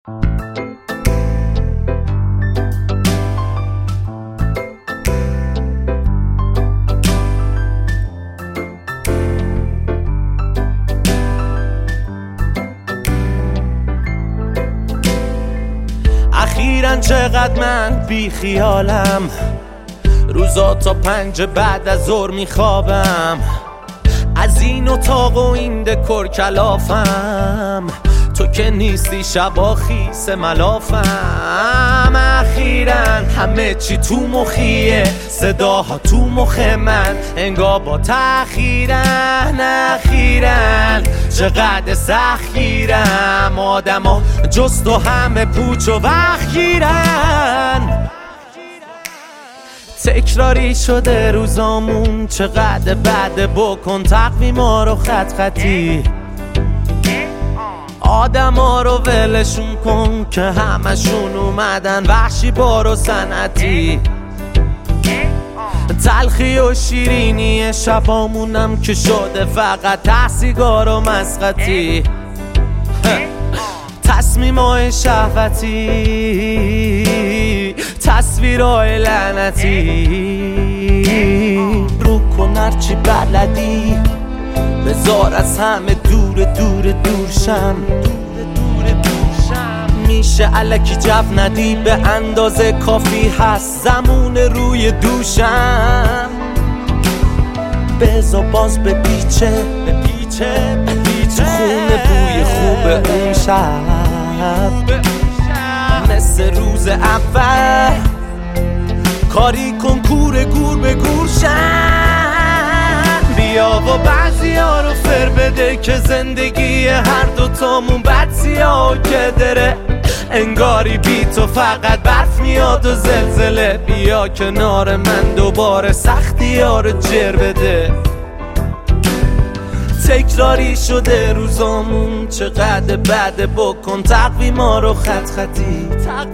اخیراً چقدر من بی خیالم، روزا تا 5 بعد از ظهر میخوابم، از این اتاق و این دکور کلافم، تو که نیستی شبا خیس ملافم. اخیراً همه چی تو مخیه، صداها تو مخ من انگار با تأخیرن. اخیراً چقدر سختگیرم، آدما جز تو همه پوچ و وخگیرن. تکراری شده روزامون، چقدر بعد بکن تقویما رو خط خطی، آدم ها رو ولشون کن که همشون اومدن وحشی بار و صنعتی. تلخی و شیرینی شبامونم که شده فقط سیگار و مسختی، تصمیمای شهوتی، تصویرای لعنتی. رو کن هرچی بلدی، بذار از همه دور شم. میشه الکی جو ندی، به اندازه کافی هست زمون روی دوشم. بذار باز بپیچه تو خونه بوی خوب اون شب، مثل روز اول کاری کن کور گور به گور شم. بیا و بعضی ها رو فر بده که زندگی هر دوتامون بد سیاه که داره، انگاری بی تو فقط برف میاد و زلزله. بیا کنار من دوباره سختی ها رو جر بده. تکراری شده روزامون، چقدر بعد بکن تقویما رو خط خطی،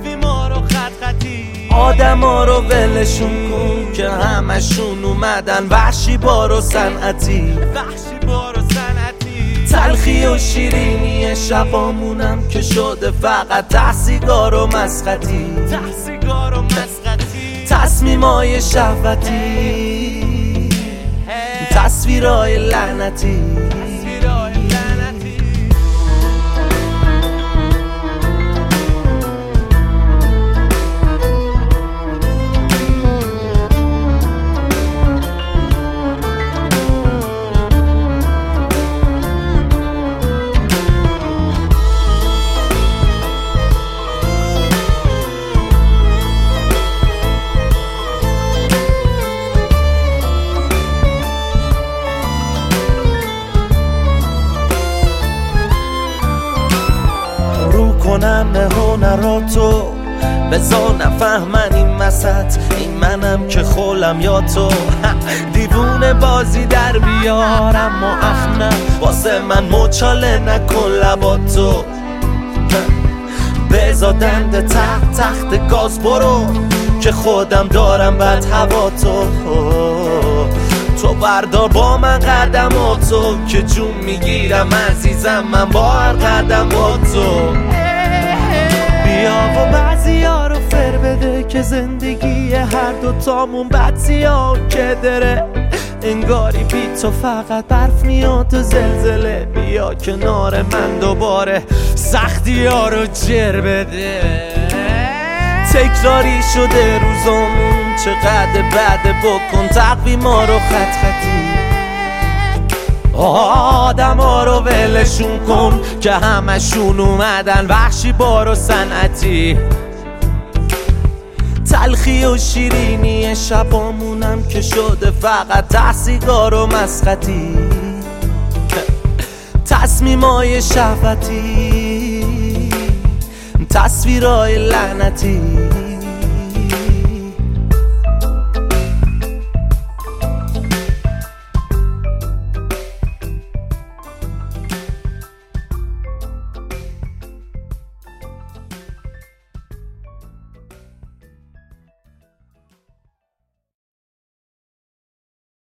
آدم ها رو ولشون کن که همشون اومدن وحشی بار و صنعتی. تلخی و شیرینی شبامونم که شده فقط سیگار و مسختی، تصمیمای شهوتی، تصویرای لعنتی. کنم هنراتو، بذار نفهمن این وسط، این منم که خولم یا تو. دیوونه بازی در بیارم و اخنم، واسه من مچاله نکن لباتو. بذار دنده تخت گاز برو که خودم دارم بد هواتو. تو بردار با من قدماتو که جون میگیرم عزیزم من با هر قدم با تو. بیا و بعضی ها رو فر بده که زندگی هر دوتامون بد سیاه که داره، انگاری بی تو فقط برف میاد و زلزله. بیا کنار من دوباره سختی ها رو جر بده. تکراری شده روزامون، چقدر بعد بکن تقویما رو خط خطی، آدم ها رو ولشون کن که همشون اومدن وحشی بار و صنعتی. تلخی و شیرینی شبامونم که شده فقط سیگار و مسختی، تصمیمای شهوتی، تصویرای لعنتی.